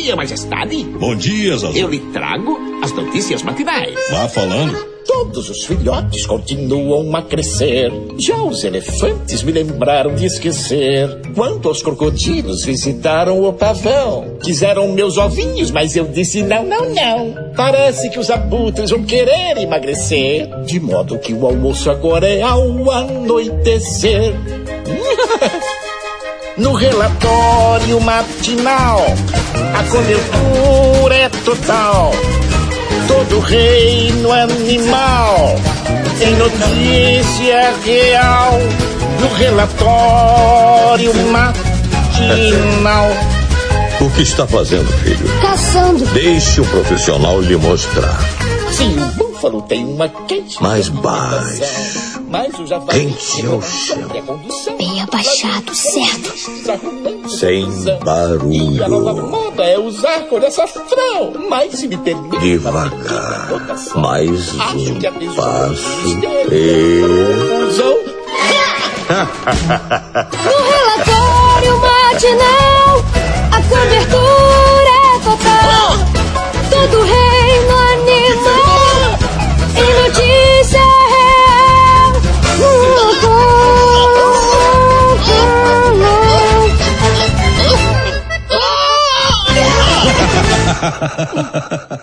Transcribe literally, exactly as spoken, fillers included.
dia, majestade. Bom dia, Zazu. Eu lhe trago as notícias matinais. Vá falando. Todos os filhotes continuam a crescer. Já os elefantes me lembraram de esquecer. Quanto aos crocodilos, visitaram o pavão. Quiseram meus ovinhos, mas eu disse não, não, não. Parece que os abutres vão querer emagrecer. De modo que o almoço agora é ao anoitecer. No relatório matinal, a cobertura é total. Todo o reino animal tem notícia real. No relatório matinal. O que está fazendo, filho? Caçando. Deixe o profissional lhe mostrar. Sim, o búfalo tem uma quente. Mais baixo. Mas o javali Quente ao chão. Bem abaixado, certo. Sem barulho. E a nova moda é usar cor de açafrão. Mas se me permite... Devagar. Mais Acho que a um tesoura passo. esteve confusão. No relatório matinal, a cobertura é total. Todo o reino animal em notícia real. Uh, uh, uh, uh.